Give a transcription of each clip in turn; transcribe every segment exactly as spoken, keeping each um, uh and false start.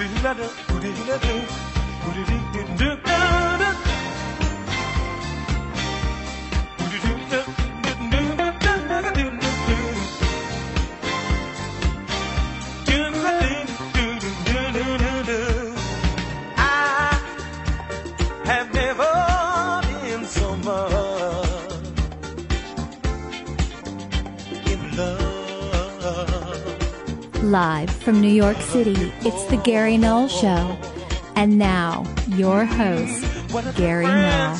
Live from New York City, it's the Gary Null Show. And now, your host, Gary Null.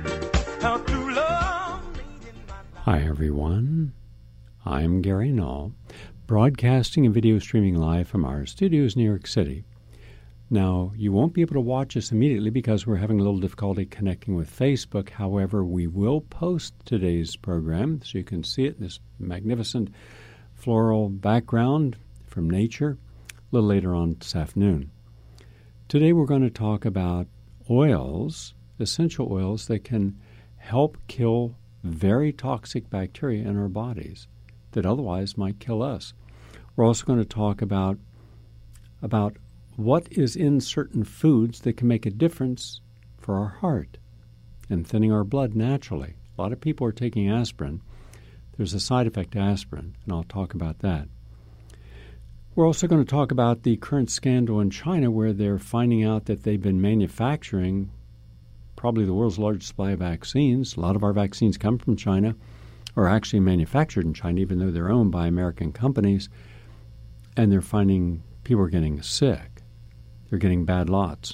Hi, everyone. I'm Gary Null, broadcasting and video streaming live from our studios in New York City. Now, you won't be able to watch us immediately because we're having a little difficulty connecting with Facebook. However, we will post today's program so you can see it in this magnificent floral background from nature a little later on this afternoon. Today we're going to talk about oils, essential oils that can help kill very toxic bacteria in our bodies that otherwise might kill us. We're also going to talk about, about what is in certain foods that can make a difference for our heart and thinning our blood naturally. A lot of people are taking aspirin. There's a side effect to aspirin, and I'll talk about that. We're also going to talk about the current scandal in China where they're finding out that they've been manufacturing probably the world's largest supply of vaccines. A lot of our vaccines come from China, or actually manufactured in China, even though they're owned by American companies. And they're finding people are getting sick. They're getting bad lots.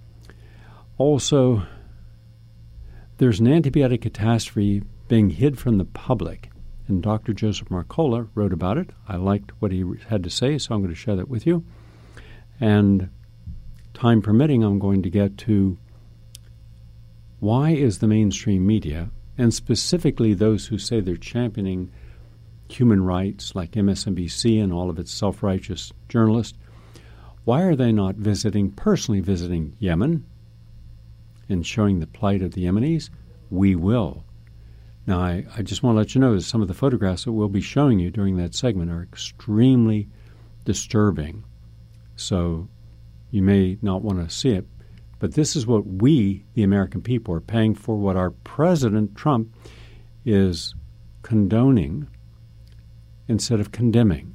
Also, there's an antibiotic catastrophe being hid from the public. And Doctor Joseph Mercola wrote about it. I liked what he had to say, so I'm going to share that with you. And time permitting, I'm going to get to why is the mainstream media, and specifically those who say they're championing human rights, like M S N B C and all of its self-righteous journalists, why are they not visiting, personally visiting Yemen and showing the plight of the Yemenis? We will. Now, I, I just want to let you know that some of the photographs that we'll be showing you during that segment are extremely disturbing. So you may not want to see it. But this is what we, the American people, are paying for, what our President Trump is condoning instead of condemning.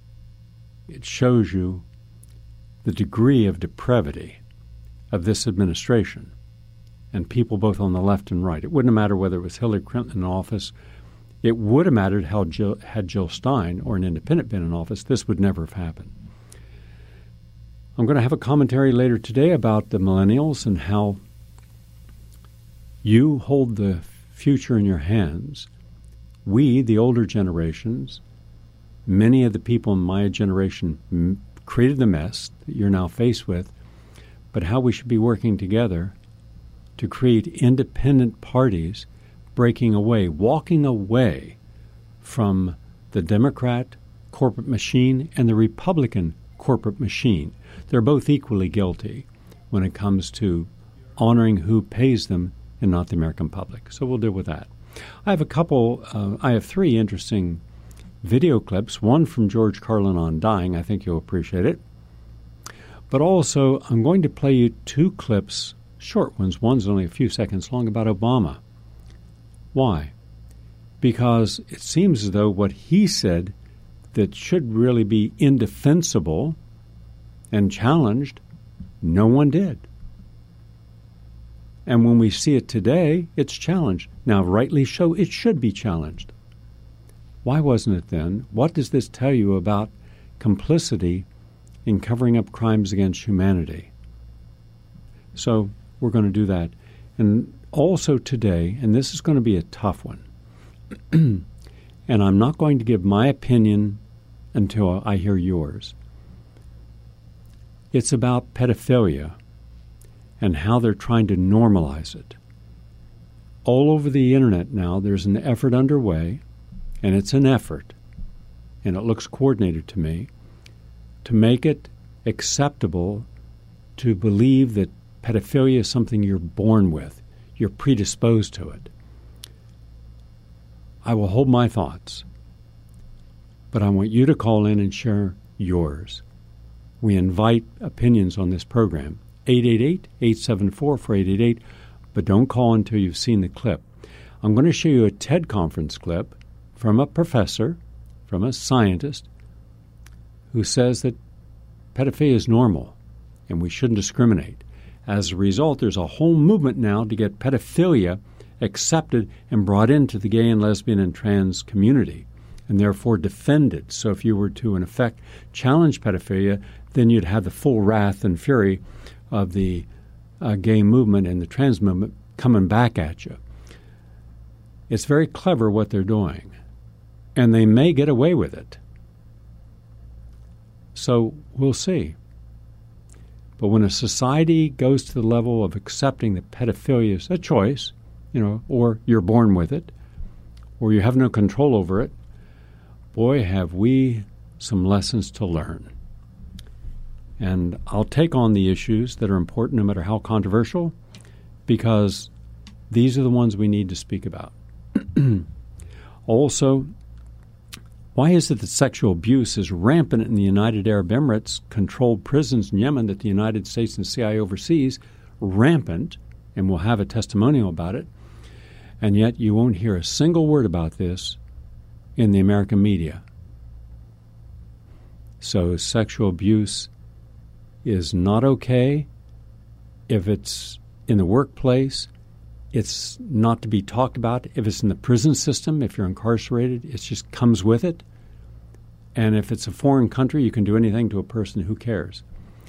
It shows you the degree of depravity of this administration. And people both on the left and right. It wouldn't have mattered whether it was Hillary Clinton in office. It would have mattered how Jill, had Jill Stein or an independent been in office. This would never have happened. I'm going to have a commentary later today about the millennials and how you hold the future in your hands. We, the older generations, many of the people in my generation m- created the mess that you're now faced with, but how we should be working together to create independent parties breaking away, walking away from the Democrat corporate machine and the Republican corporate machine. They're both equally guilty when it comes to honoring who pays them and not the American public. So we'll deal with that. I have a couple, uh, I have three interesting video clips, one from George Carlin on dying. I think you'll appreciate it. But also, I'm going to play you two clips, short ones. One's only a few seconds long, about Obama. Why? Because it seems as though what he said that should really be indefensible and challenged, no one did. And when we see it today, it's challenged. Now, rightly so, it should be challenged. Why wasn't it then? What does this tell you about complicity in covering up crimes against humanity? So we're going to do that. And also today, and this is going to be a tough one, and I'm not going to give my opinion until I hear yours. It's about pedophilia and how they're trying to normalize it. All over the internet now, there's an effort underway, and it's an effort, and it looks coordinated to me, to make it acceptable to believe that pedophilia is something you're born with. You're predisposed to it. I will hold my thoughts, but I want you to call in and share yours. We invite opinions on this program. eight eight eight, eight seven four, four eight eight eight, but don't call until you've seen the clip. I'm going to show you a TED conference clip from a professor, from a scientist, who says that pedophilia is normal and we shouldn't discriminate. As a result, there's a whole movement now to get pedophilia accepted and brought into the gay and lesbian and trans community, and therefore defended. So if you were to, in effect, challenge pedophilia, then you'd have the full wrath and fury of the uh, gay movement and the trans movement coming back at you. It's very clever what they're doing, and they may get away with it. So we'll see. But when a society goes to the level of accepting that pedophilia is a choice, you know, or you're born with it, or you have no control over it, boy, have we some lessons to learn. And I'll take on the issues that are important, no matter how controversial, because these are the ones we need to speak about. Also, why is it that sexual abuse is rampant in the United Arab Emirates-controlled prisons in Yemen that the United States and C I A oversees? Rampant, and we'll have a testimonial about it. And yet you won't hear a single word about this in the American media. So sexual abuse is not okay. If it's in the workplace, it's not to be talked about. If it's in the prison system, if you're incarcerated, it just comes with it. And if it's a foreign country, you can do anything to a person. Who cares?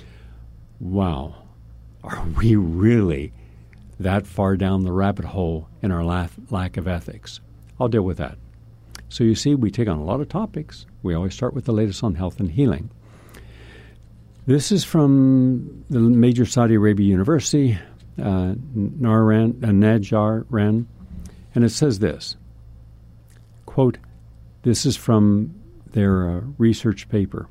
Wow. Are we really that far down the rabbit hole in our lack of ethics? I'll deal with that. So you see, we take on a lot of topics. We always start with the latest on health and healing. This is from the major Saudi Arabia university, uh, Naran, uh, Najran, and it says this, quote, this is from their uh, research paper.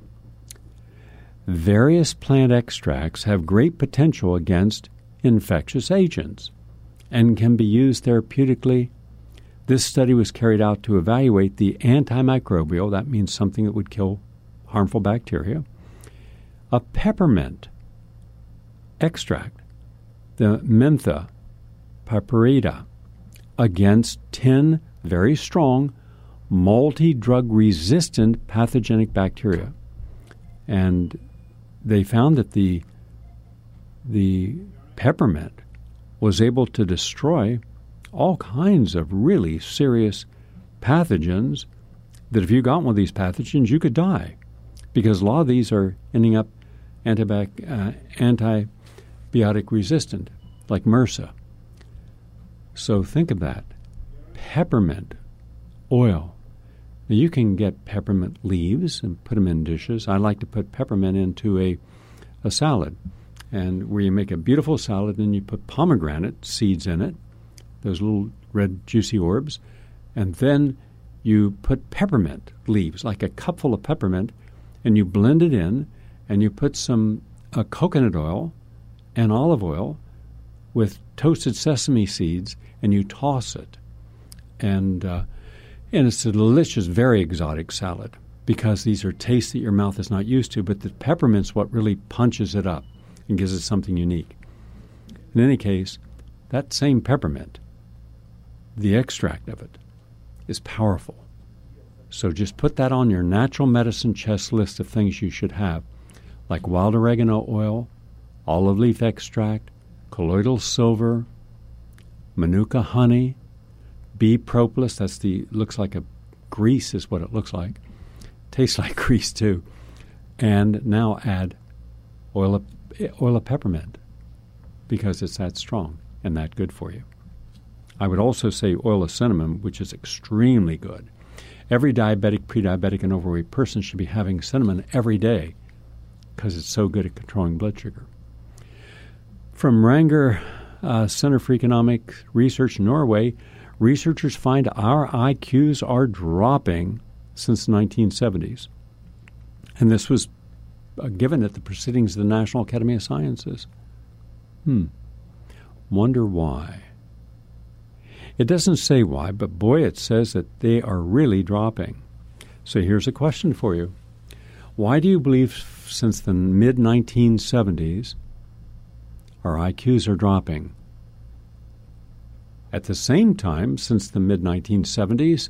Various plant extracts have great potential against infectious agents and can be used therapeutically. This study was carried out to evaluate the antimicrobial, that means something that would kill harmful bacteria, a peppermint extract, the Mentha piperita, against ten very strong multi-drug resistant pathogenic bacteria. And they found that the the peppermint was able to destroy all kinds of really serious pathogens that if you got one of these pathogens, you could die, because a lot of these are ending up antibi- uh, antibiotic resistant, like MRSA. So think of that. Peppermint oil. Now you can get peppermint leaves and put them in dishes. I like to put peppermint into a, a salad, and where you make a beautiful salad, and you put pomegranate seeds in it, those little red juicy orbs, and then you put peppermint leaves, like a cupful of peppermint, and you blend it in, and you put some uh, coconut oil and olive oil with toasted sesame seeds, and you toss it. And uh, and it's a delicious, very exotic salad, because these are tastes that your mouth is not used to, but the peppermint's what really punches it up and gives it something unique. In any case, that same peppermint, the extract of it, is powerful. So just put that on your natural medicine chest list of things you should have, like wild oregano oil, olive leaf extract, colloidal silver, manuka honey, bee propolis, that's the, looks like a grease is what it looks like. Tastes like grease too. And now add oil of, oil of peppermint, because it's that strong and that good for you. I would also say oil of cinnamon, which is extremely good. Every diabetic, pre-diabetic, and overweight person should be having cinnamon every day because it's so good at controlling blood sugar. From Ranger uh, Center for Economic Research in Norway, researchers find our I Qs are dropping since the nineteen seventies. And this was uh, given at the proceedings of the National Academy of Sciences. Hmm. Wonder why. It doesn't say why, but boy, it says that they are really dropping. So here's a question for you. Why do you believe since the mid nineteen seventies our I Qs are dropping? At the same time, since the mid nineteen seventies,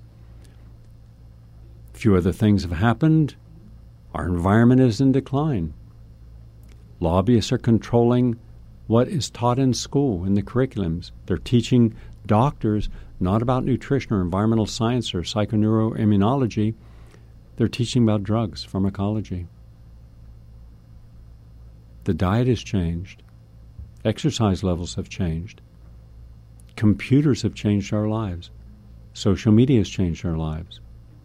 a few other things have happened. Our environment is in decline. Lobbyists are controlling what is taught in school, in the curriculums. They're teaching doctors not about nutrition or environmental science or psychoneuroimmunology. They're teaching about drugs, pharmacology. The diet has changed. Exercise levels have changed. Computers have changed our lives. Social media has changed our lives.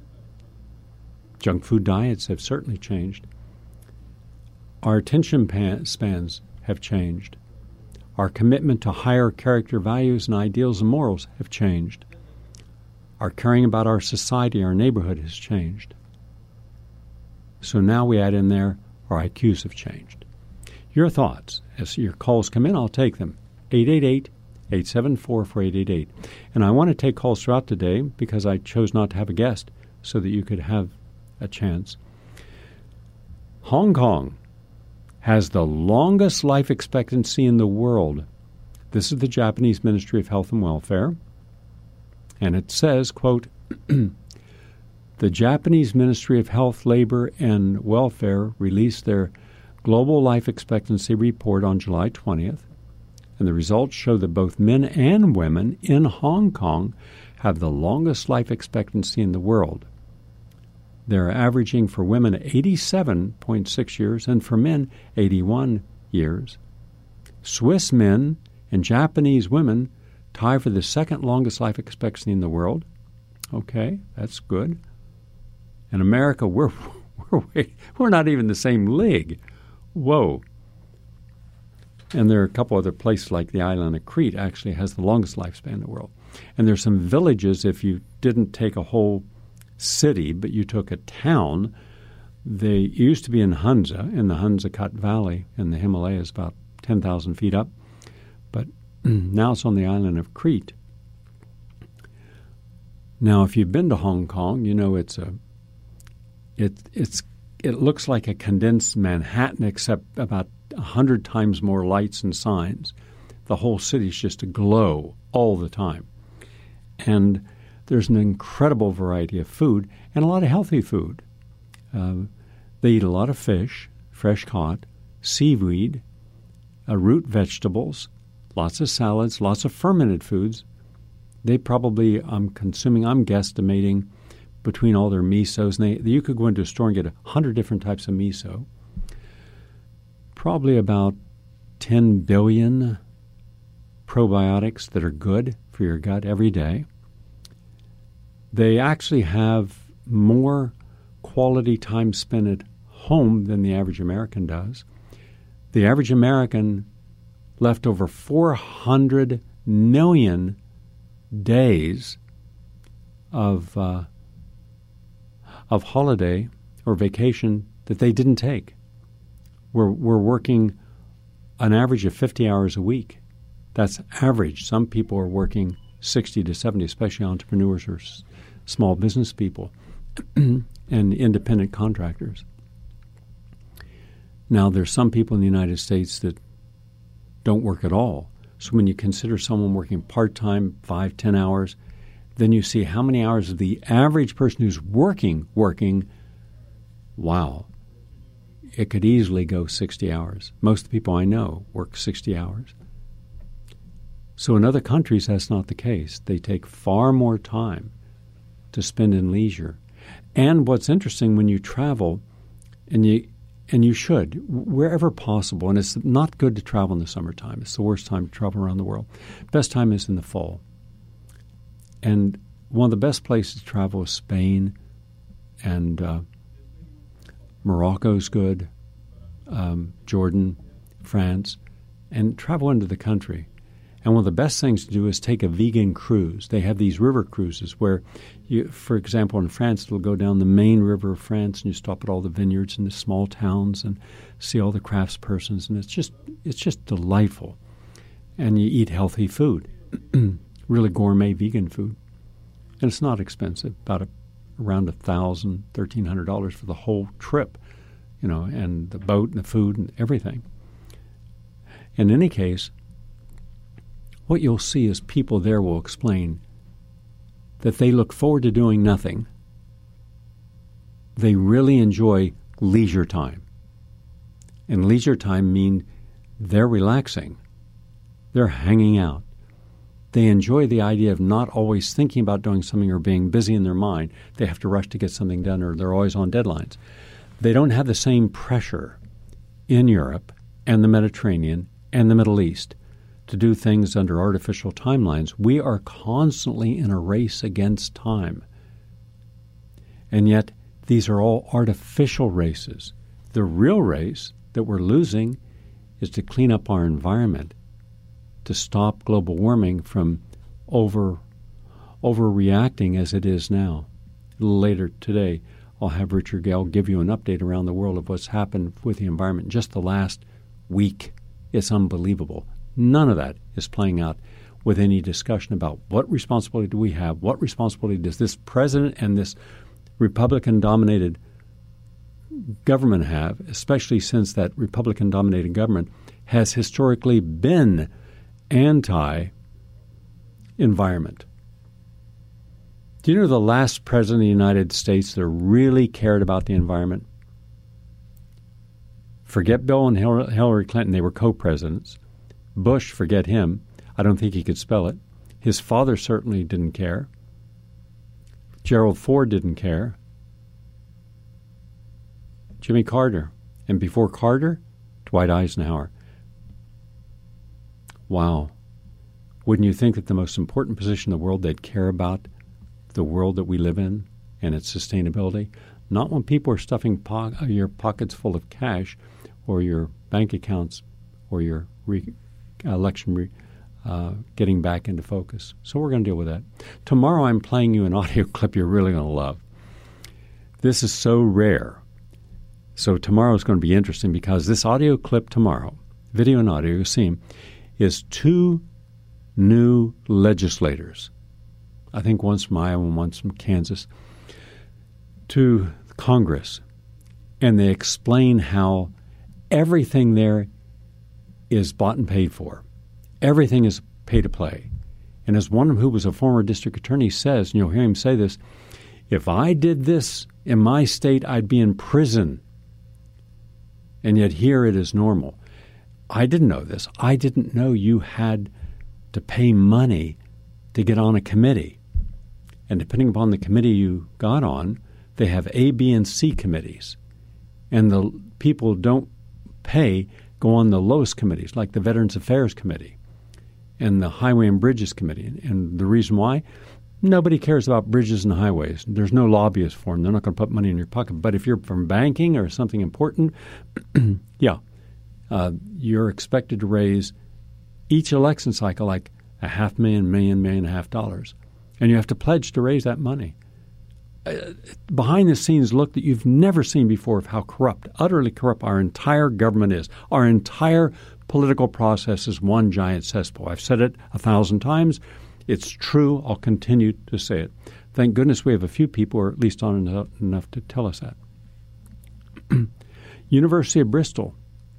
Junk food diets have certainly changed. Our attention pan- spans have changed. Our commitment to higher character values and ideals and morals have changed. Our caring about our society, our neighborhood has changed. So now we add in there, our I Qs have changed. Your thoughts, as your calls come in, I'll take them. eight eight eight, eight seven four, four eight eight eight. And I want to take calls throughout today because I chose not to have a guest so that you could have a chance. Hong Kong has the longest life expectancy in the world. This is the Japanese Ministry of Health and Welfare. And it says, quote, the Japanese Ministry of Health, Labor, and Welfare released their Global Life Expectancy Report on July twentieth, and the results show that both men and women in Hong Kong have the longest life expectancy in the world. They're averaging for women eighty-seven point six years and for men eighty-one years. Swiss men and Japanese women tie for the second longest life expectancy in the world. Okay, that's good. In America, we're we're we're not even the same league. Whoa. And there are a couple other places like the island of Crete actually has the longest lifespan in the world. And there's some villages, if you didn't take a whole city, but you took a town, they used to be in Hunza, in the Hunza Kut Valley in the Himalayas, about ten thousand feet up. But now it's on the island of Crete. Now, if you've been to Hong Kong, you know it's a it it's it looks like a condensed Manhattan, except about a hundred times more lights and signs. The whole city's just aglow all the time, and there's an incredible variety of food and a lot of healthy food. Uh, they eat a lot of fish, fresh caught, seaweed, uh, root vegetables, lots of salads, lots of fermented foods. They probably, I'm consuming, I'm guesstimating, between all their misos, and they, you could go into a store and get a hundred different types of miso. Probably about ten billion probiotics that are good for your gut every day. They actually have more quality time spent at home than the average American does. The average American left over four hundred million days of uh, of holiday or vacation that they didn't take. We're, we're working an average of fifty hours a week. That's average. Some people are working sixty to seventy, especially entrepreneurs or s- small business people and independent contractors. Now, there's some people in the United States that don't work at all. So when you consider someone working part-time, five, ten hours, then you see how many hours of the average person who's working, working, wow, it could easily go sixty hours. Most of the people I know work sixty hours. So in other countries, that's not the case. They take far more time to spend in leisure. And what's interesting, when you travel, and you and you should, wherever possible, and it's not good to travel in the summertime. It's the worst time to travel around the world. Best time is in the fall. And one of the best places to travel is Spain, and uh, Morocco's good, um, Jordan, France, and travel into the country. And one of the best things to do is take a vegan cruise. They have these river cruises where, you, for example, in France, it'll go down the main river of France, and you stop at all the vineyards and the small towns and see all the craftspersons, and it's just it's just delightful. And you eat healthy food, really gourmet vegan food, and it's not expensive. About a, around a thousand, thirteen hundred dollars for the whole trip you know, and the boat and the food and everything. In any case, what you'll see is people there will explain that they look forward to doing nothing. They really enjoy leisure time. And leisure time means they're relaxing. They're hanging out. They enjoy the idea of not always thinking about doing something or being busy in their mind. They have to rush to get something done, or they're always on deadlines. They don't have the same pressure in Europe and the Mediterranean and the Middle East to do things under artificial timelines. We are constantly in a race against time. And yet, these are all artificial races. The real race that we're losing is to clean up our environment, to stop global warming from over overreacting as it is now. A little later today, I'll have Richard Gale give you an update around the world of what's happened with the environment just the last week. It's unbelievable. None of that is playing out with any discussion about what responsibility do we have, what responsibility does this president and this Republican-dominated government have, especially since that Republican-dominated government has historically been anti-environment. Do you know the last president of the United States that really cared about the environment? Forget Bill and Hillary Clinton. They were co-presidents. Bush, forget him. I don't think he could spell it. His father certainly didn't care. Gerald Ford didn't care. Jimmy Carter. And before Carter, Dwight Eisenhower. Wow. Wouldn't you think that the most important position in the world, they'd care about the world that we live in and its sustainability? Not when people are stuffing po- your pockets full of cash or your bank accounts or your re- election re- uh, getting back into focus. So we're going to deal with that. Tomorrow I'm playing you an audio clip you're really going to love. This is so rare. So tomorrow is going to be interesting because this audio clip tomorrow, video and audio, you'll see him, is two new legislators. I think one's from Iowa and one's from Kansas, to Congress. And they explain how everything there is bought and paid for. Everything is pay to play. And as one who was a former district attorney says, and you'll hear him say this, if I did this in my state, I'd be in prison. And yet here it is normal. I didn't know this. I didn't know you had to pay money to get on a committee. And depending upon the committee you got on, they have A, B, and C committees. And the people who don't pay go on the lowest committees, like the Veterans Affairs Committee and the Highway and Bridges Committee. And the reason why? Nobody cares about bridges and highways. There's no lobbyists for them. They're not going to put money in your pocket. But if you're from banking or something important, yeah, uh, you're expected to raise each election cycle like a half million, million, million and a half dollars. And you have to pledge to raise that money. Uh, behind the scenes look that you've never seen before of how corrupt, utterly corrupt our entire government is. Our entire political process is one giant cesspool. I've said it a thousand times. It's true. I'll continue to say it. Thank goodness we have a few people who are at least on enough, enough to tell us that. University of Bristol.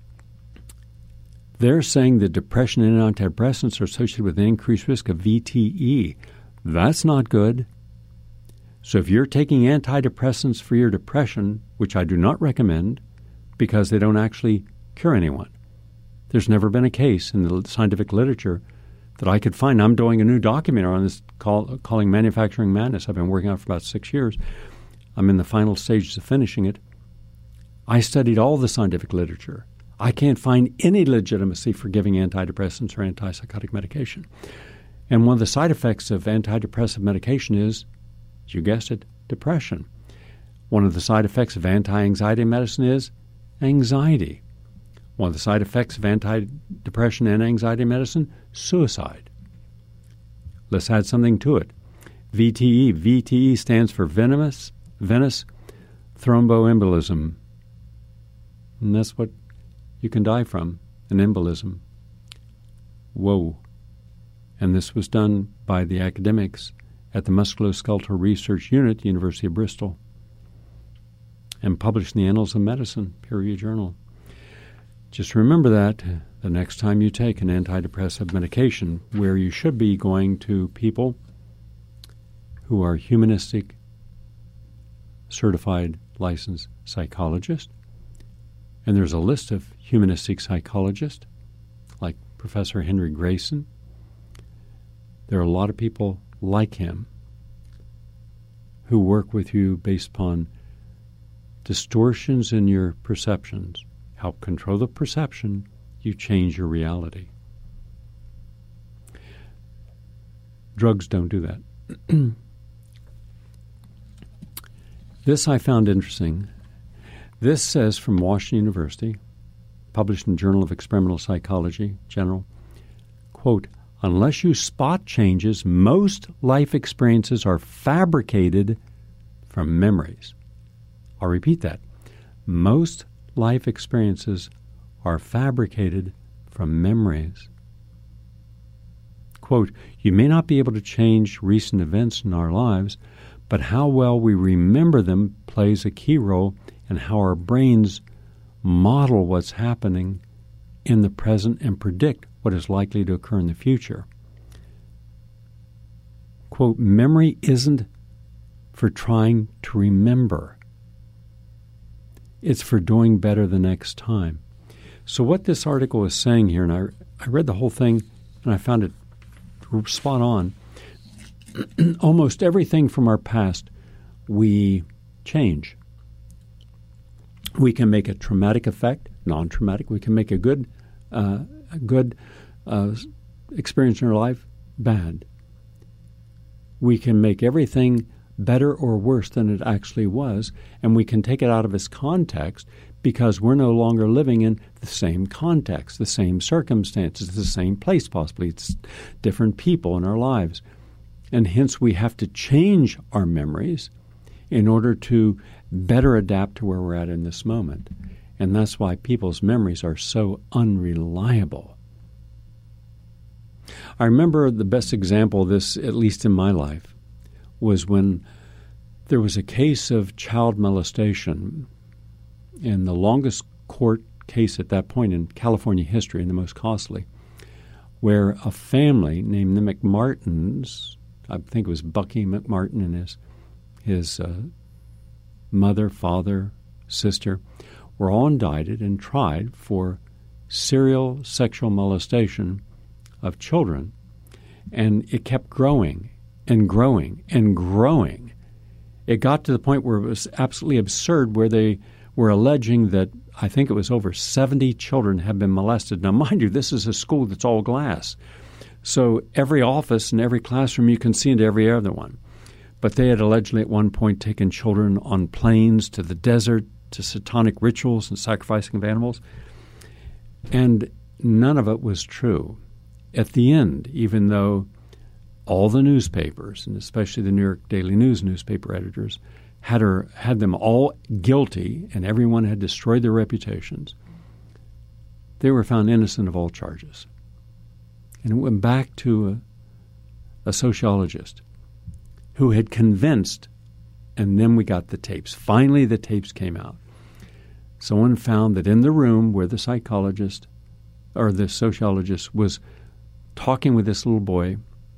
They're saying that depression and antidepressants are associated with an increased risk of V T E. That's not good. So if you're taking antidepressants for your depression, which I do not recommend because they don't actually cure anyone. There's never been a case in the scientific literature that I could find. I'm doing a new documentary on this call, calling Manufacturing Madness. I've been working on it for about six years. I'm in the final stages of finishing it. I studied all the scientific literature. I can't find any legitimacy for giving antidepressants or antipsychotic medication. And one of the side effects of antidepressive medication is, you guessed it, depression. One of the side effects of anti-anxiety medicine is anxiety. One of the side effects of anti-depression and anxiety medicine, suicide. Let's add something to it. V T E. V T E stands for venous, venous thromboembolism. And that's what you can die from, an embolism. Whoa. And this was done by the academics at the Musculoskeletal Research Unit, University of Bristol. and published in the Annals of Medicine, peer-reviewed journal. Just remember that the next time you take an antidepressive medication, where you should be going to people who are humanistic, certified, licensed psychologists. And there's a list of humanistic psychologists, like Professor Henry Grayson. There are a lot of people like him who work with you based upon distortions in your perceptions. Help control the perception, you change your reality. Drugs don't do that. This I found interesting. This says from Washington University, published in Journal of Experimental Psychology, General, quote, unless you spot changes, most life experiences are fabricated from memories. I'll repeat that. Most life experiences are fabricated from memories. Quote, you may not be able to change recent events in our lives, but how well we remember them plays a key role in how our brains model what's happening in the present and predict what is likely to occur in the future. Quote, memory isn't for trying to remember. It's for doing better the next time. So what this article is saying here, and I, I read the whole thing and I found it spot on, almost everything from our past we change. We can make a traumatic effect, non-traumatic. We can make a good, uh, a good uh, experience in our life bad. We can make everything better or worse than it actually was, and we can take it out of its context because we're no longer living in the same context, the same circumstances, the same place possibly. It's different people in our lives. And hence we have to change our memories in order to better adapt to where we're at in this moment. And that's why people's memories are so unreliable. I remember the best example of this, at least in my life, was when there was a case of child molestation, and the longest court case at that point in California history and the most costly, where a family named the McMartins, I think it was Bucky McMartin and his, his uh, mother, father, sister, were all indicted and tried for serial sexual molestation of children. And it kept growing and growing and growing. It got to the point where it was absolutely absurd, where they were alleging that I think it was over seventy children had been molested. Now, mind you, this is a school that's all glass. So every office and every classroom you can see into every other one. But they had allegedly at one point taken children on planes to the desert, to satanic rituals and sacrificing of animals. And none of it was true. At the end, even though all the newspapers, and especially the New York Daily News newspaper editors, had her had them all guilty and everyone had destroyed their reputations, they were found innocent of all charges. And it went back to a, a sociologist who had convinced, and then we got the tapes. Finally, the tapes came out. Someone found that in the room where the psychologist or the sociologist was talking with this little boy,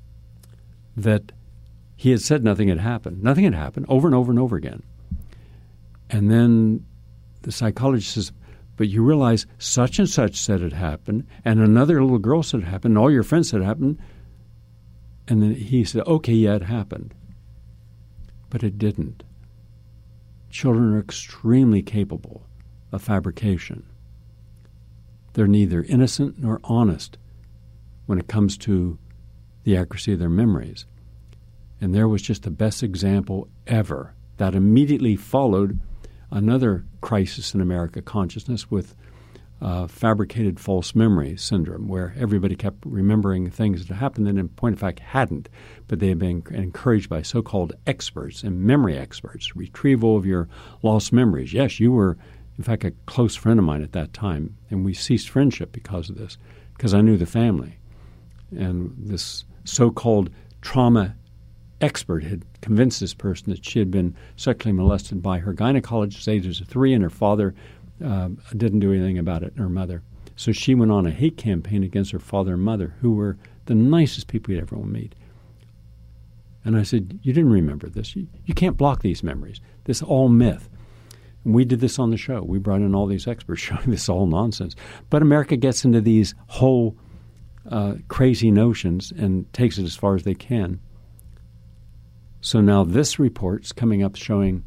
that he had said nothing had happened. Nothing had happened over and over and over again. And then the psychologist says, but you realize such and such said it happened, and another little girl said it happened, and all your friends said it happened. And then he said, okay, yeah, it happened. But it didn't. Children are extremely capable of fabrication. They're neither innocent nor honest when it comes to the accuracy of their memories. And there was just the best example ever that immediately followed another crisis in America consciousness with uh, fabricated false memory syndrome, where everybody kept remembering things that happened and in point of fact hadn't, but they had been encouraged by so-called experts and memory experts, retrieval of your lost memories. Yes, you were, in fact, a close friend of mine at that time, and we ceased friendship because of this, because I knew the family. And this so-called trauma expert had convinced this person that she had been sexually molested by her gynecologist at ages of three, and her father uh, didn't do anything about it, and her mother. So she went on a hate campaign against her father and mother, who were the nicest people you'd ever meet. And I said, you didn't remember this. You, you can't block these memories. This is all myth. And we did this on the show. We brought in all these experts showing this is all nonsense. But America gets into these whole uh, crazy notions and takes it as far as they can. So now this report's coming up showing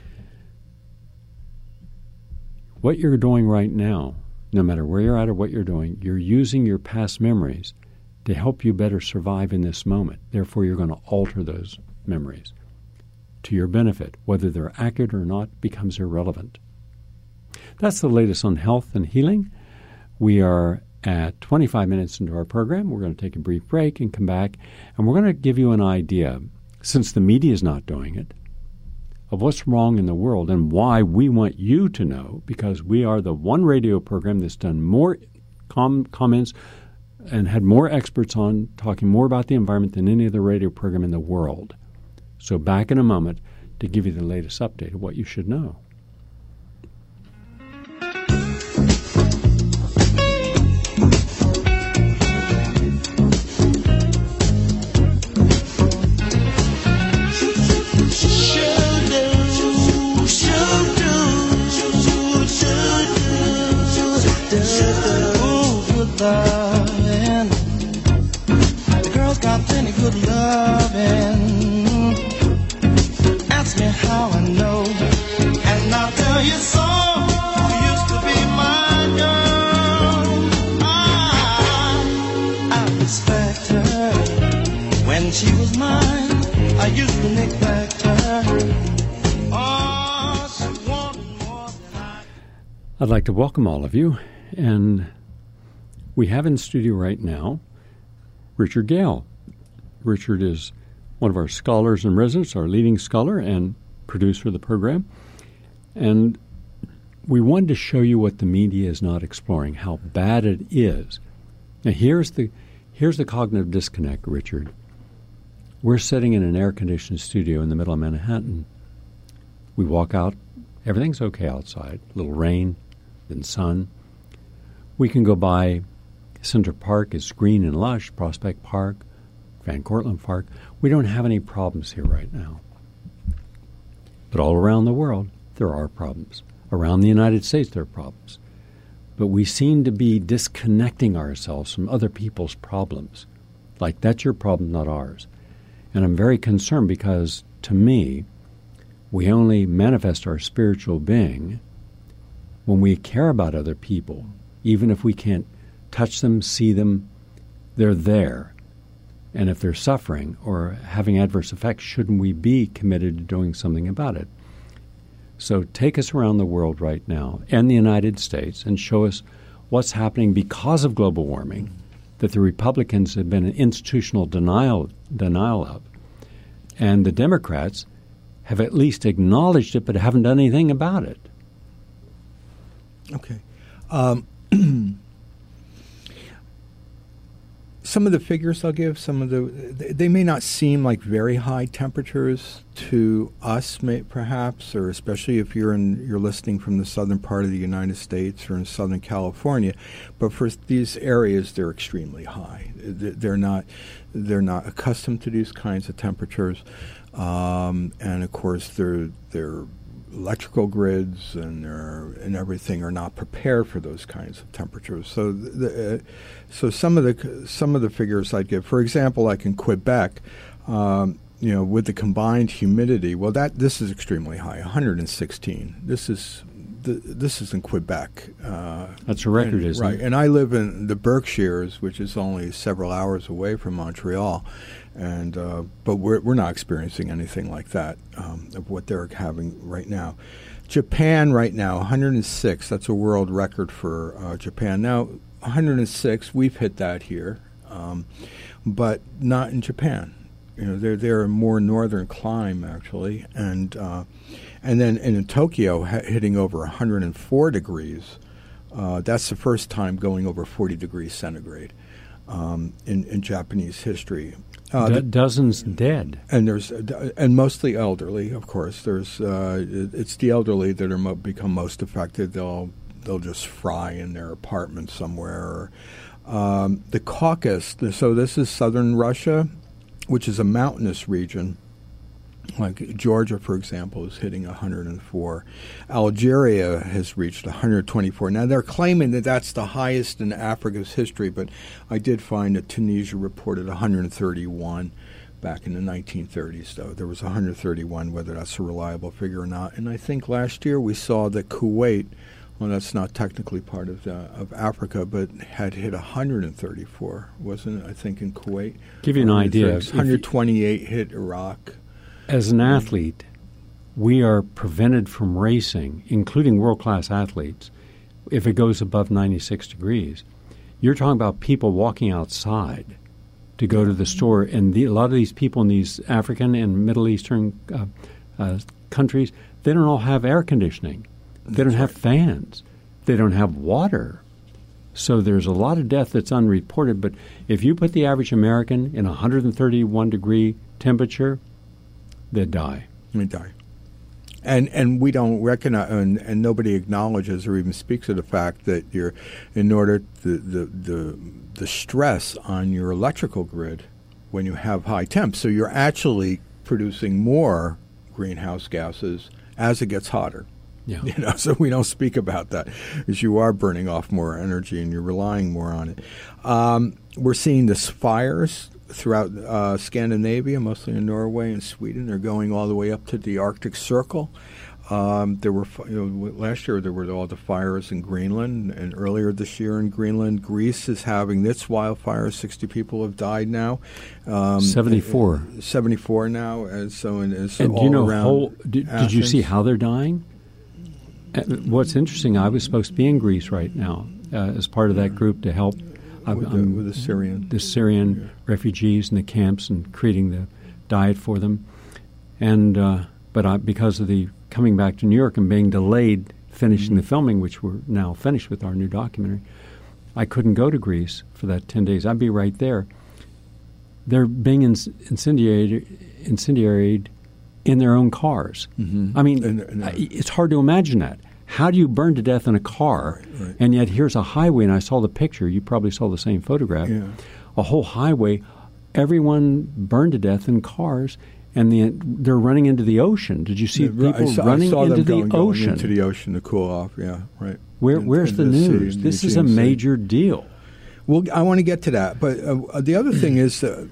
what you're doing right now, no matter where you're at or what you're doing, you're using your past memories to help you better survive in this moment. Therefore, you're going to alter those memories to your benefit. Whether they're accurate or not becomes irrelevant. That's the latest on health and healing. We are at twenty-five minutes into our program. We're going to take a brief break and come back, and we're going to give you an idea, since the media is not doing it, of what's wrong in the world and why we want you to know, because we are the one radio program that's done more com- comments and had more experts on talking more about the environment than any other radio program in the world. So back in a moment to give you the latest update of what you should know. The girl's got plenty good loving. Ask me how I know, and I'll tell you so. Used to be my girl. I, I respect her. When she was mine, I used to neglect her. Oh, she wanted more than I. I'd like to welcome all of you, and we have in studio right now Richard Gale. Richard is one of our scholars in residence, our leading scholar and producer of the program. And we wanted to show you what the media is not exploring, how bad it is. Now, here's the here's the cognitive disconnect, Richard. We're sitting in an air-conditioned studio in the middle of Manhattan. We walk out, everything's okay outside, a little rain, then sun. We can go by Center Park, it's green and lush, Prospect Park, Van Cortlandt Park. We don't have any problems here right now. But all around the world, there are problems. Around the United States, there are problems. But we seem to be disconnecting ourselves from other people's problems. Like, that's your problem, not ours. And I'm very concerned because, to me, we only manifest our spiritual being when we care about other people. Even if we can't touch them, see them, they're there. And if they're suffering or having adverse effects, shouldn't we be committed to doing something about it? So take us around the world right now and the United States and show us what's happening because of global warming that the Republicans have been in institutional denial, denial of. And the Democrats have at least acknowledged it but haven't done anything about it. Okay. Um, some of the figures I'll give, some of the, they may not seem like very high temperatures to us, may, perhaps, or especially if you're in, you're listening from the southern part of the United States or in Southern California. But for these areas, they're extremely high. They're not, they're not accustomed to these kinds of temperatures, um, and of course, they're they're. electrical grids and their, and everything are not prepared for those kinds of temperatures. So, the, uh, so some of the some of the figures I'd give, for example, like in Quebec, um, you know, with the combined humidity, well, that this is extremely high, one hundred sixteen. This is the, this is in Quebec. Uh, That's a record, and, isn't right, it? and I live in the Berkshires, which is only several hours away from Montreal. And uh, but we're we're not experiencing anything like that um, of what they're having right now. Japan right now, one hundred six. That's a world record for uh, Japan. Now, one hundred six, we've hit that here, um, but not in Japan. You know, they're they're a more northern climb actually, and uh, and then and in Tokyo, ha- hitting over one hundred four degrees. Uh, that's the first time going over forty degrees centigrade. um, in, in Japanese history. Uh, Do- the, dozens dead. and there's and mostly elderly, of course. There's uh, it, it's the elderly that are mo- become most affected. They'll they'll just fry in their apartment somewhere. Or, um, the Caucasus. So this is southern Russia, which is a mountainous region. Like Georgia, for example, is hitting one hundred four. Algeria has reached one hundred twenty-four. Now, they're claiming that that's the highest in Africa's history, but I did find that Tunisia reported one hundred thirty-one back in the nineteen thirties, though. There was one hundred thirty-one, whether that's a reliable figure or not. And I think last year we saw that Kuwait, well, that's not technically part of the, of Africa, but had hit one hundred thirty-four, wasn't it, I think, in Kuwait? Give you an idea. one hundred twenty-eight hit Iraq. As an athlete, we are prevented from racing, including world-class athletes, if it goes above ninety-six degrees. You're talking about people walking outside to go to the store, and the, a lot of these people in these African and Middle Eastern uh, uh, countries, they don't all have air conditioning. They don't have fans. They don't have water. So there's a lot of death that's unreported, but if you put the average American in one hundred thirty-one degree temperature, they die. They die. And and we don't recognize, and, and nobody acknowledges or even speaks of the fact that you're, in order the, the the the stress on your electrical grid when you have high temps. So you're actually producing more greenhouse gases as it gets hotter. Yeah. You know, so we don't speak about that, because you are burning off more energy and you're relying more on it. Um, we're seeing this fires throughout uh, Scandinavia, mostly in Norway and Sweden. They're going all the way up to the Arctic Circle. Um, there were you know, last year there were all the fires in Greenland, and earlier this year in Greenland. Greece is having its wildfires. Sixty people have died now. Um, seventy-four. Seventy-four now, and so and, and so And all do you know around. whole, did, did you see Athens. how they're dying? Uh, What's interesting, I was supposed to be in Greece right now uh, as part of that group to help uh, with, the, um, with the Syrian? the Syrian Yeah. refugees in the camps and creating the diet for them. And uh, but I, because of the coming back to New York and being delayed finishing Mm-hmm. the filming, which we're now finished with our new documentary, I couldn't go to Greece for that ten days. I'd be right there. They're being ins- incendiated, incendiaried in their own cars. Mhm. I mean, And- and, uh, I- it's hard to imagine that. How do you burn to death in a car, Right, right. and yet here's a highway, and I saw the picture. You probably saw the same photograph. Yeah. A whole highway, everyone burned to death in cars, and the, they're running into the ocean. Did you see Yeah, people I saw, running I saw into them the going, going ocean? into the ocean to cool off. Yeah, right. Where, In- where's in the sea, news? in the This is a Aegean Sea. major deal. Well, I want to get to that, but uh, the other thing is uh,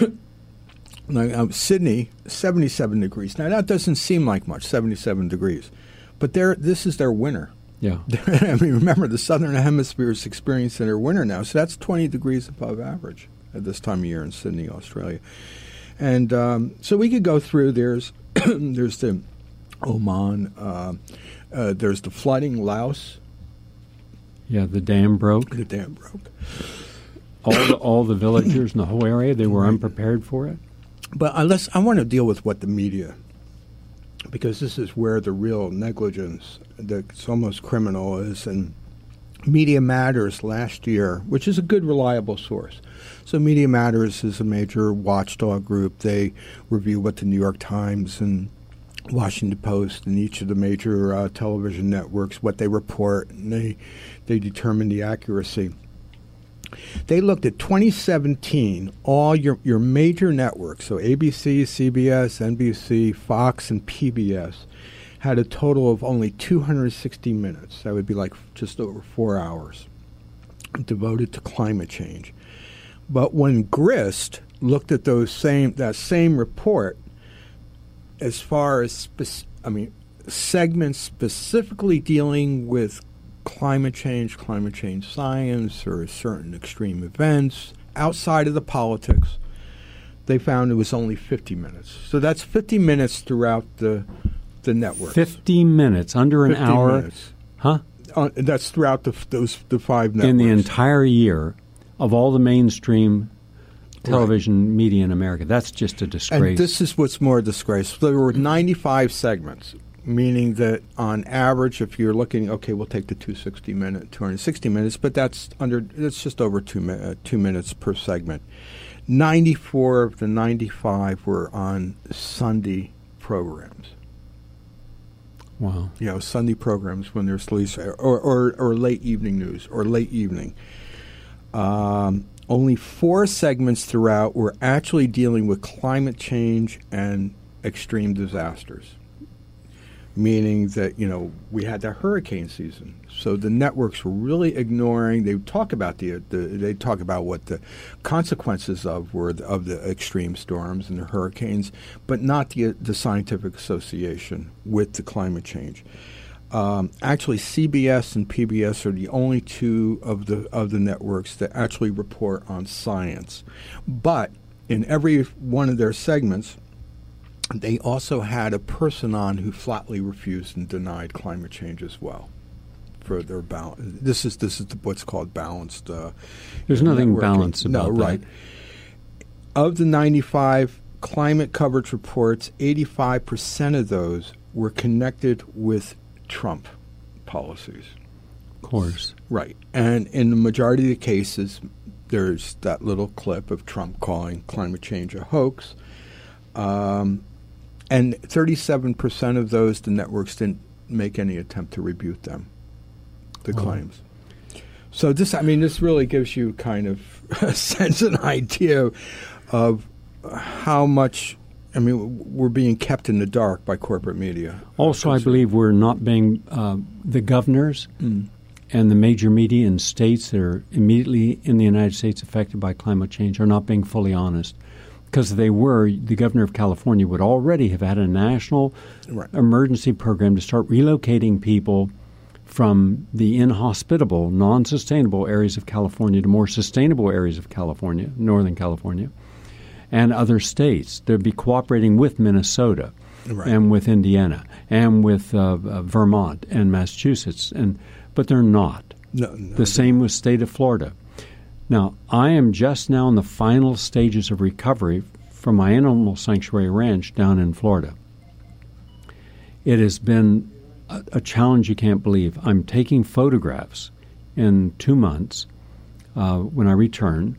like, uh, Sydney, seventy-seven degrees. Now that doesn't seem like much, seventy-seven degrees, but they're, this is their winter. Yeah. I mean, remember, the southern hemisphere is experiencing their winter now, so that's twenty degrees above average at this time of year in Sydney, Australia. And um, so we could go through. There's there's the Oman. Uh, uh, there's the flooding, Laos. Yeah, the dam broke. The dam broke. All the, all the villagers in the whole area, they were unprepared for it. But unless I want to deal with what the media, because this is where the real negligence that's almost criminal is. And Media Matters last year, which is a good, reliable source. So Media Matters is a major watchdog group. They review what the New York Times and Washington Post and each of the major uh, television networks, what they report, and they they determine the accuracy. They looked at twenty seventeen, all your, your major networks, so A B C, C B S, N B C, Fox, and P B S, had a total of only two hundred sixty minutes. That would be like just over four hours devoted to climate change. But when Grist looked at those same that same report, as far as spec- I mean segments specifically dealing with climate change, climate change science, or certain extreme events outside of the politics, they found it was only fifty minutes. So that's fifty minutes throughout the the network. Fifty minutes, under an hour, minutes. huh? Uh, that's throughout the those the five networks. In the entire year of all the mainstream television media in America. That's just a disgrace. And this is what's more disgraceful. There were ninety-five segments meaning that on average, if you're looking, okay, we'll take the two hundred sixty minute, two hundred sixty minutes, but that's under, that's just over two, mi- uh, two minutes per segment. ninety-four of the ninety-five were on Sunday programs. Wow. You know, Sunday programs when there's least, or, or, or late evening news, or late evening. Um, only four segments throughout were actually dealing with climate change and extreme disasters, meaning that, you know, we had the hurricane season. So the networks were really ignoring, they would talk about the, the they talk about what the consequences of were the, of the extreme storms and the hurricanes, but not the, the scientific association with the climate change. Um, actually, C B S and P B S are the only two of the of the networks that actually report on science. But in every one of their segments, they also had a person on who flatly refused and denied climate change as well. For their balance, this is this is the, what's called balanced. Uh, There's nothing networking. balanced about no, that. right. Of the ninety-five climate coverage reports, eighty-five percent of those were connected with Trump policies. Of course. Right. And in the majority of the cases, there's that little clip of Trump calling climate change a hoax. Um, and thirty-seven percent of those, the networks didn't make any attempt to rebut them, the Oh. claims. So this, I mean, this really gives you kind of a sense, an idea of how much, I mean, we're being kept in the dark by corporate media. Also, I believe we're not being, uh, the governors Mm. and the major media in states that are immediately in the United States affected by climate change are not being fully honest. Because if they were, the governor of California would already have had a national Right. emergency program to start relocating people from the inhospitable, non-sustainable areas of California to more sustainable areas of California, Northern California, and other states. They'd be cooperating with Minnesota Right. and with Indiana and with uh, uh, Vermont and Massachusetts, and but they're not. No, no, The same with state of Florida. Now, I am just now in the final stages of recovery from my animal sanctuary ranch down in Florida. It has been a, a challenge you can't believe. I'm taking photographs in two months uh, when I return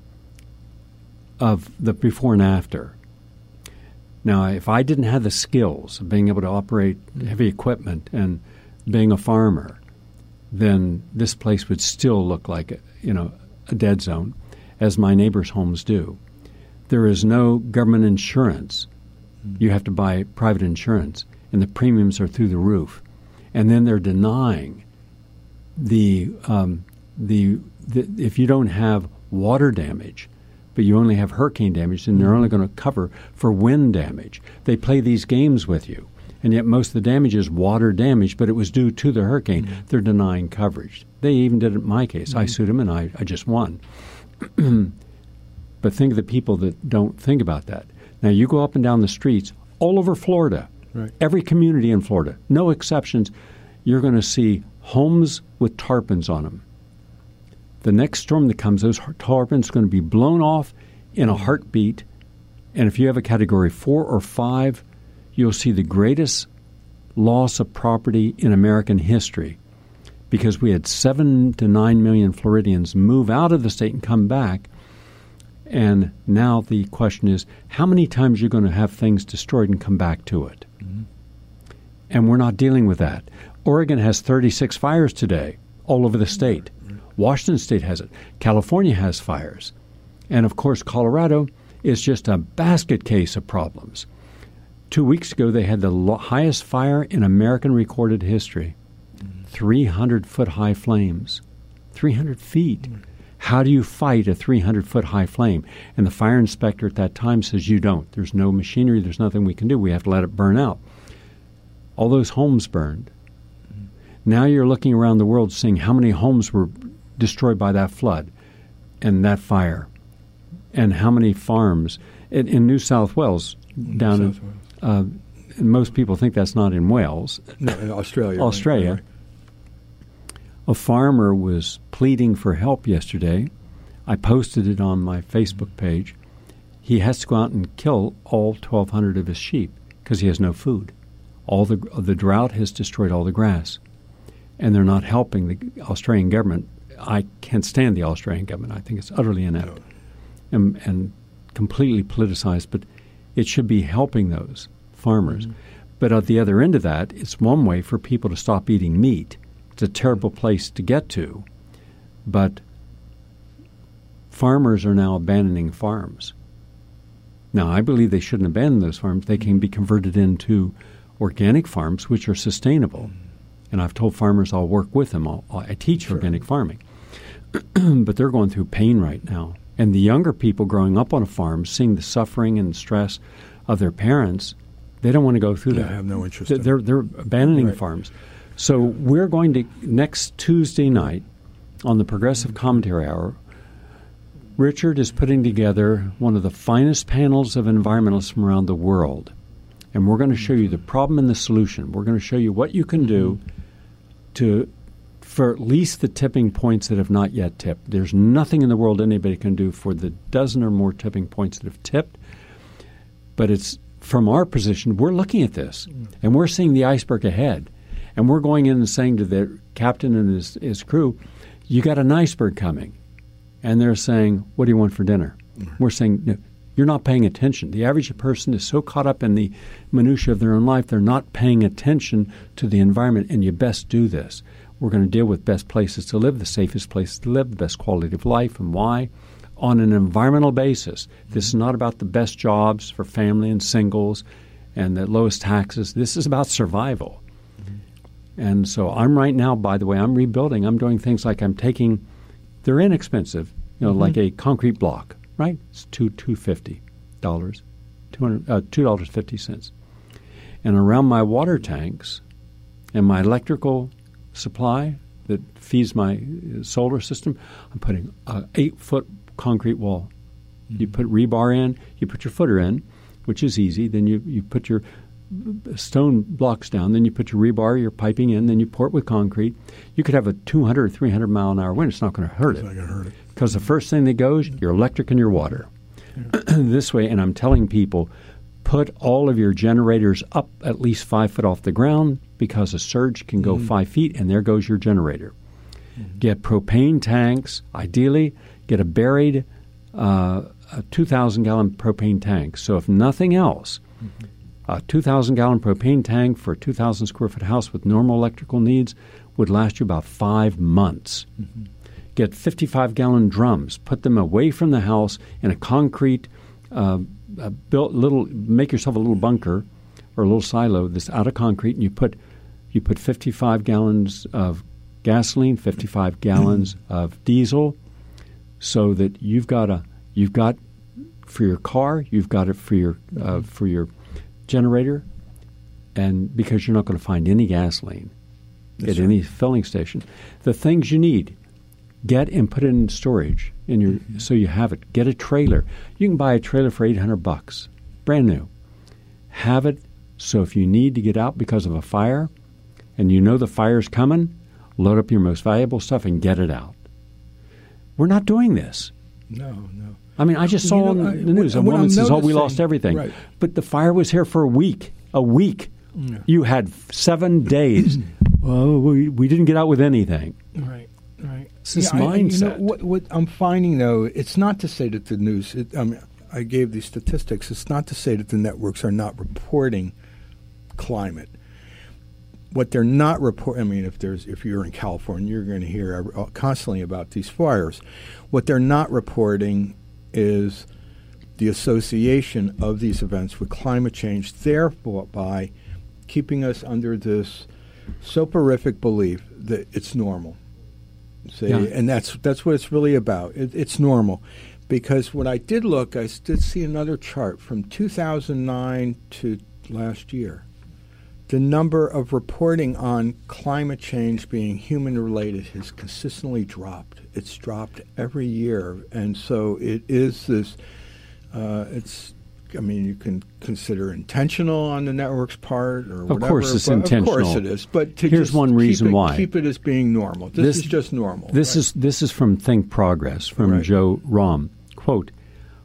of the before and after. Now, if I didn't have the skills of being able to operate heavy equipment and being a farmer, then this place would still look like a, you know, a dead zone, as my neighbors' homes do. There is no government insurance. You have to buy private insurance, and the premiums are through the roof. And then they're denying the, um, the, the if you don't have water damage, but you only have hurricane damage, then they're only going to cover for wind damage. They play these games with you. And yet most of the damage is water damage, but it was due to the hurricane. Mm-hmm. They're denying coverage. They even did it in my case. Mm-hmm. I sued them, and I, I just won. But think of the people that don't think about that. Now, you go up and down the streets all over Florida, right. Every community in Florida, no exceptions, you're going to see homes with tarpaulins on them. The next storm that comes, those tarpaulins are going to be blown off in a heartbeat. And if you have a Category four or five, you'll see the greatest loss of property in American history, because we had seven to nine million Floridians move out of the state and come back. And now the question is, how many times you're going to have things destroyed and come back to it? Mm-hmm. And we're not dealing with that. Oregon has thirty-six fires today all over the state. Mm-hmm. Washington State has it. California has fires. And, of course, Colorado is just a basket case of problems. Two weeks ago, they had the lo- highest fire in American recorded history, mm-hmm. three hundred foot high flames, three hundred feet. Mm-hmm. How do you fight a three hundred foot high flame? And the fire inspector at that time says, you don't. There's no machinery. There's nothing we can do. We have to let it burn out. All those homes burned. Mm-hmm. Now you're looking around the world seeing how many homes were destroyed by that flood and that fire, and how many farms. In, in New South Wales, down New in... South Wales. Uh, and most people think that's not in Wales. No, in Australia. Australia. Right, right. A farmer was pleading for help yesterday. I posted it on my Facebook page. He has to go out and kill all twelve hundred of his sheep because he has no food. All the the drought has destroyed all the grass, and they're not helping the Australian government. I can't stand the Australian government. I think it's utterly inept No. and, and completely politicized, but it should be helping those farmers. Mm-hmm. But at the other end of that, it's one way for people to stop eating meat. It's a terrible place to get to, but farmers are now abandoning farms. Now, I believe they shouldn't abandon those farms. They can be converted into organic farms, which are sustainable. And I've told farmers I'll work with them. I'll, I teach Sure. organic farming. But they're going through pain right now. And the younger people growing up on a farm, seeing the suffering and stress of their parents, they don't want to go through Yeah, that. I have no interest They're, in they're, they're abandoning Right. farms. So we're going to, next Tuesday night, on the Progressive Commentary Hour, Richard is putting together one of the finest panels of environmentalists from around the world. And we're going to show you the problem and the solution. We're going to show you what you can do to, for at least the tipping points that have not yet tipped. There's nothing in the world anybody can do for the dozen or more tipping points that have tipped. But it's from our position, we're looking at this, and we're seeing the iceberg ahead. And we're going in and saying to the captain and his, his crew, you got an iceberg coming. And they're saying, what do you want for dinner? Mm-hmm. We're saying, no, you're not paying attention. The average person is so caught up in the minutia of their own life, they're not paying attention to the environment, and you best do this. We're going to deal with best places to live, the safest places to live, the best quality of life, and why. On an environmental basis. This is not about the best jobs for family and singles and the lowest taxes. This is about survival. Mm-hmm. And so I'm right now, by the way, I'm rebuilding. I'm doing things like I'm taking, they're inexpensive, you know, mm-hmm. like a concrete block, right? It's two two fifty dollars, two hundred uh, two dollars fifty cents. And around my water tanks and my electrical supply that feeds my solar system, I'm putting an eight-foot concrete wall. Mm-hmm. You put rebar in, you put your footer in, which is easy. Then you, you put your stone blocks down. Then you put your rebar, your piping in. Then you pour it with concrete. You could have a two hundred or three hundred mile an hour wind. It's not going to hurt It's it. not going to hurt it. Because the first thing that goes, your electric and your water. Yeah. This way, and I'm telling people, put all of your generators up at least five foot off the ground because a surge can go mm-hmm. five feet, and there goes your generator. Mm-hmm. Get propane tanks. Ideally, get a buried uh, a two thousand gallon propane tank. So if nothing else, mm-hmm. a two thousand gallon propane tank for a two thousand square foot house with normal electrical needs would last you about five months. Mm-hmm. Get fifty-five gallon drums. Put them away from the house in a concrete uh, a built little. Make yourself a little bunker or a little silo that's out of concrete, and you put you put fifty-five gallons of gasoline, fifty-five gallons of diesel, so that you've got a you've got for your car, you've got it for your uh, for your generator, and because you're not going to find any gasoline That's at right. any filling station, the things you need, get and put it in storage in your mm-hmm. so you have it. Get a trailer. You can buy a trailer for eight hundred bucks, brand new. Have it so if you need to get out because of a fire, and you know the fire's coming, load up your most valuable stuff and get it out. We're not doing this. No, no. I mean, I just saw you know, on the news I, a woman says, oh, we noticing, lost everything. Right. But the fire was here for a week. A week. Yeah. You had seven days. Oh, we, we didn't get out with anything. Right, right. It's this yeah, mindset. I, you know, what, what I'm finding, though, it's not to say that the news, it, I mean, I gave these statistics, it's not to say that the networks are not reporting climate. What they're not reporting, I mean, if there's if you're in California, you're going to hear constantly about these fires. What they're not reporting is the association of these events with climate change, thereby keeping us under this soporific belief that it's normal. See, yeah. And that's that's what it's really about. It, it's normal. Because when I did look, I did see another chart from two thousand nine to last year. The number of reporting on climate change being human-related has consistently dropped. It's dropped every year. And so it is this, uh, it's, I mean, you can consider intentional on the network's part or whatever. Of course it's intentional. Of course it is. But to here's just one reason keep it, why. Keep it as being normal. This, this is just normal. This right? is this is from Think Progress, from right. Joe Romm. Quote,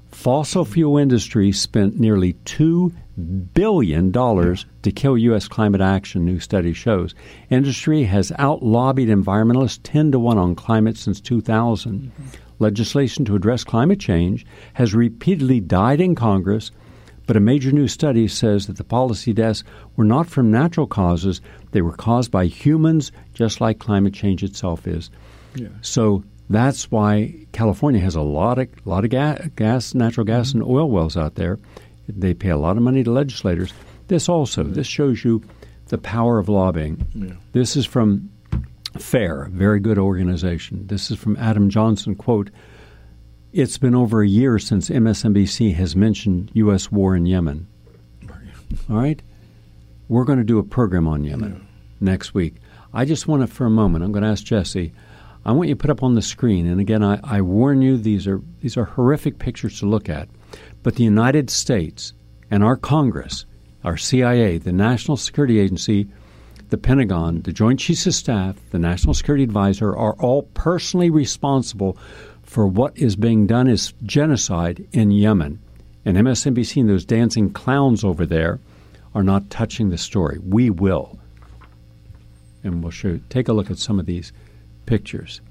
Fossil fuel industry spent nearly two billion dollars to kill U S climate action, new study shows. Industry has out-lobbied environmentalists ten to one on climate since two thousand. Mm-hmm. Legislation to address climate change has repeatedly died in Congress, but a major new study says that the policy deaths were not from natural causes. They were caused by humans, just like climate change itself is. Yeah. So that's why California has a lot of, lot of ga- gas, natural gas and oil wells out there. They pay a lot of money to legislators. This also, this shows you the power of lobbying. Yeah. This is from FAIR, a very good organization. This is from Adam Johnson, quote, "It's been over a year since M S N B C has mentioned U S war in Yemen." All right? We're going to do a program on Yemen yeah. next week. I just want to, for a moment, I'm going to ask Jesse, I want you to put up on the screen, and again, I, I warn you, these are these are horrific pictures to look at, but the United States and our Congress, our C I A, the National Security Agency, the Pentagon, the Joint Chiefs of Staff, the National Security Advisor are all personally responsible for what is being done as genocide in Yemen. And M S N B C and those dancing clowns over there are not touching the story. We will. And we'll show you. Take a look at some of these pictures.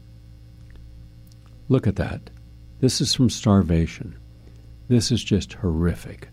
Look at that. This is from starvation. This is just horrific.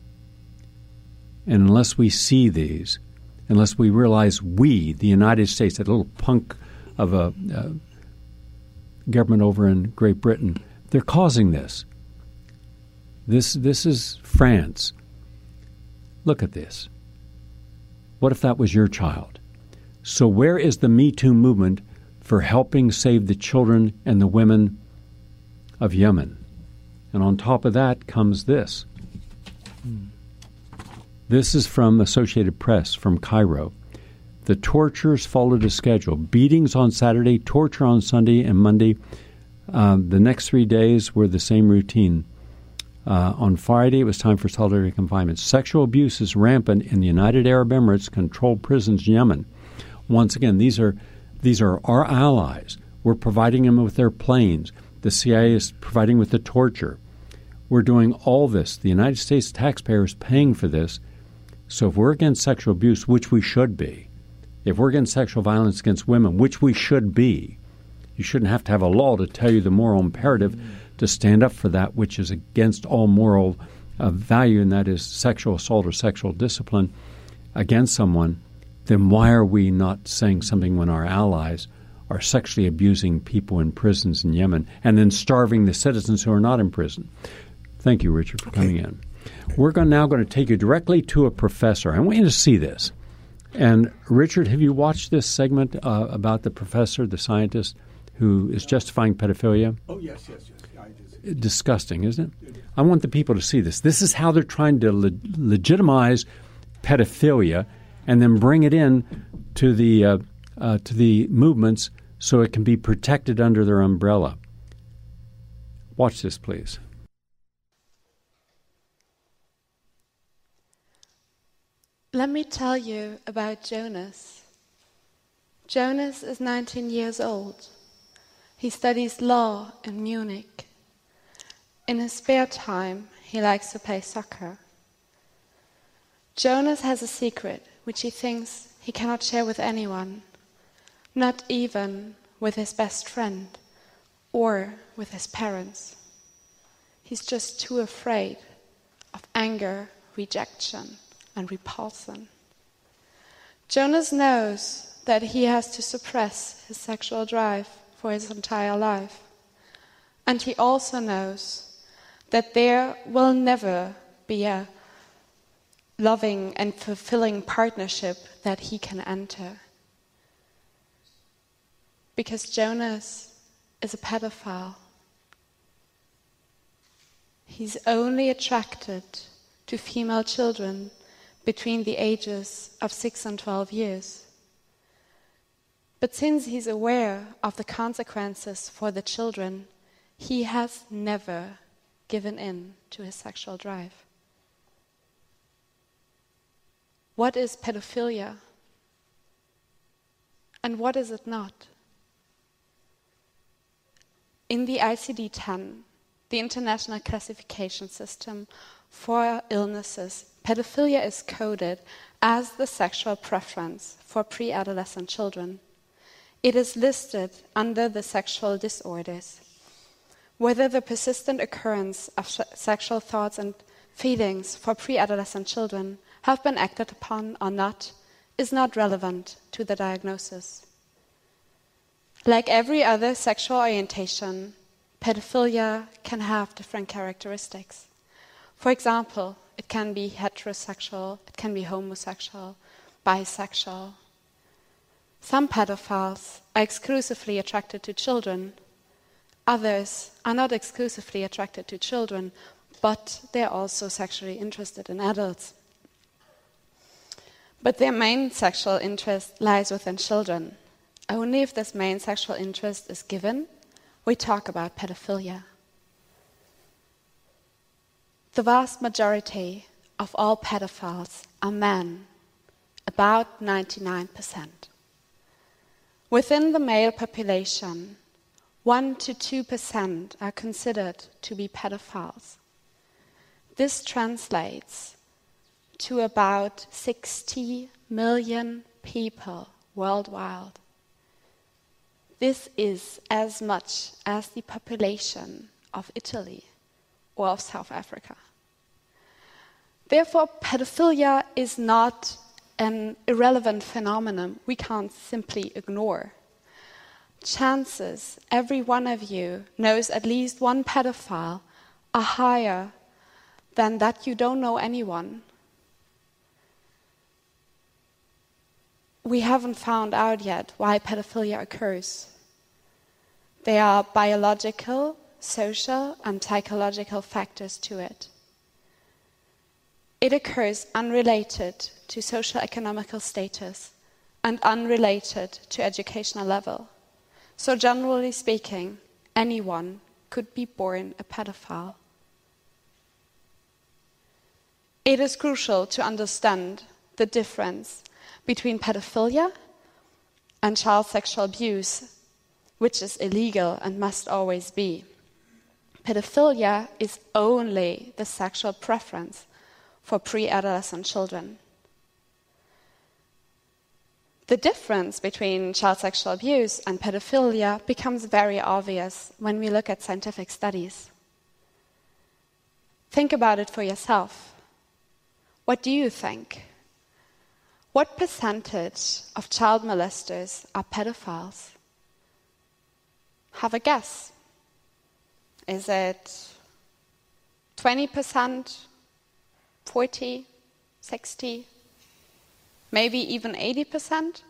And unless we see these, unless we realize we, the United States, that little punk of a uh, government over in Great Britain, they're causing this. This this is France. Look at this. What if that was your child? So where is the Me Too movement for helping save the children and the women of Yemen? And on top of that comes this. Hmm. This is from Associated Press from Cairo. The tortures followed a schedule. Beatings on Saturday, torture on Sunday and Monday. Um, the next three days were the same routine. Uh, on Friday, it was time for solitary confinement. Sexual abuse is rampant in the United Arab Emirates controlled prisons in Yemen. Once again, these are these are our allies. We're providing them with their planes. The C I A is providing with the torture. We're doing all this. The United States taxpayer is paying for this. So if we're against sexual abuse, which we should be, if we're against sexual violence against women, which we should be, you shouldn't have to have a law to tell you the moral imperative mm-hmm. to stand up for that which is against all moral uh, value, and that is sexual assault or sexual discipline against someone. Then why are we not saying something when our allies are sexually abusing people in prisons in Yemen and then starving the citizens who are not in prison? Thank you, Richard, for coming in. We're going, now going to take you directly to a professor. I want you to see this. And, Richard, have you watched this segment uh, about the professor, the scientist, who is justifying pedophilia? Oh, yes, yes, yes. Yeah, I did see. Disgusting, isn't it? I want the people to see this. This is how they're trying to le- legitimize pedophilia and then bring it in to the uh, uh, to the movements so it can be protected under their umbrella. Watch this, please. Let me tell you about Jonas. Jonas is nineteen years old. He studies law in Munich. In his spare time, he likes to play soccer. Jonas has a secret which he thinks he cannot share with anyone, not even with his best friend or with his parents. He's just too afraid of anger, rejection, and repulsion. Jonas knows that he has to suppress his sexual drive for his entire life. And he also knows that there will never be a loving and fulfilling partnership that he can enter. Because Jonas is a pedophile. He's only attracted to female children between the ages of six and twelve years. But since he's aware of the consequences for the children, he has never given in to his sexual drive. What is pedophilia? And what is it not? In the I C D ten, the International Classification System for Illnesses, pedophilia is coded as the sexual preference for pre-adolescent children. It is listed under the sexual disorders. Whether the persistent occurrence of sh- sexual thoughts and feelings for pre-adolescent children have been acted upon or not is not relevant to the diagnosis. Like every other sexual orientation, pedophilia can have different characteristics. For example, it can be heterosexual, it can be homosexual, bisexual. Some pedophiles are exclusively attracted to children. Others are not exclusively attracted to children, but they're also sexually interested in adults. But their main sexual interest lies within children. Only if this main sexual interest is given, we talk about pedophilia. The vast majority of all pedophiles are men, about ninety-nine percent. Within the male population, one to two percent are considered to be pedophiles. This translates to about sixty million people worldwide. This is as much as the population of Italy or of South Africa. Therefore, pedophilia is not an irrelevant phenomenon we can't simply ignore. Chances every one of you knows at least one pedophile are higher than that you don't know anyone. We haven't found out yet why pedophilia occurs. There are biological, social, and psychological factors to it. It occurs unrelated to socio-economical status and unrelated to educational level. So generally speaking, anyone could be born a pedophile. It is crucial to understand the difference between pedophilia and child sexual abuse, which is illegal and must always be. Pedophilia is only the sexual preference for pre-adolescent children. The difference between child sexual abuse and pedophilia becomes very obvious when we look at scientific studies. Think about it for yourself. What do you think? What percentage of child molesters are pedophiles? Have a guess. Is it twenty percent, forty, sixty, maybe even eighty percent?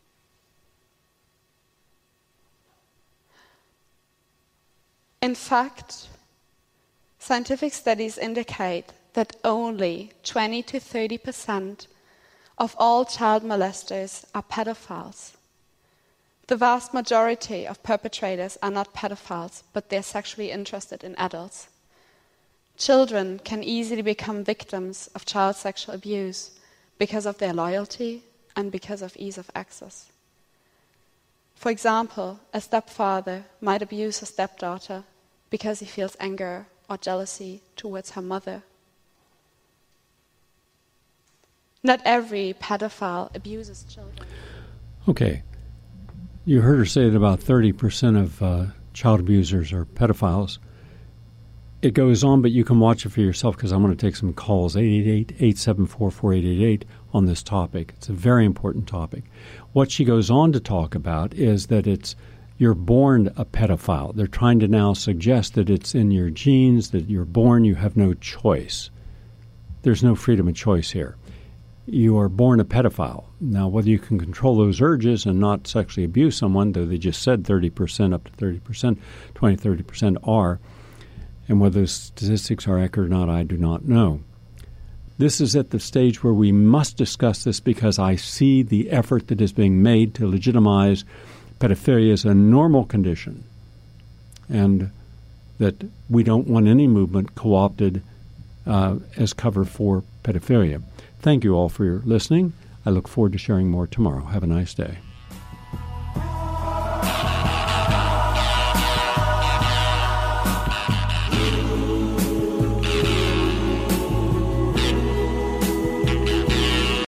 In fact, scientific studies indicate that only twenty to thirty percent of all child molesters are pedophiles. The vast majority of perpetrators are not pedophiles, but they're sexually interested in adults. Children can easily become victims of child sexual abuse because of their loyalty and because of ease of access. For example, a stepfather might abuse a stepdaughter because he feels anger or jealousy towards her mother. Not every pedophile abuses children. Okay. You heard her say that about thirty percent of uh, child abusers are pedophiles. It goes on, but you can watch it for yourself because I'm going to take some calls, eight eight eight, eight seven four, four eight eight eight, on this topic. It's a very important topic. What she goes on to talk about is that it's you're born a pedophile. They're trying to now suggest that it's in your genes, that you're born, you have no choice. There's no freedom of choice here. You are born a pedophile. Now, whether you can control those urges and not sexually abuse someone, though they just said thirty percent, up to thirty percent, twenty, thirty percent are, and whether those statistics are accurate or not, I do not know. This is at the stage where we must discuss this because I see the effort that is being made to legitimize pedophilia as a normal condition, and that we don't want any movement co-opted uh, as cover for pedophilia. Thank you all for your listening. I look forward to sharing more tomorrow. Have a nice day.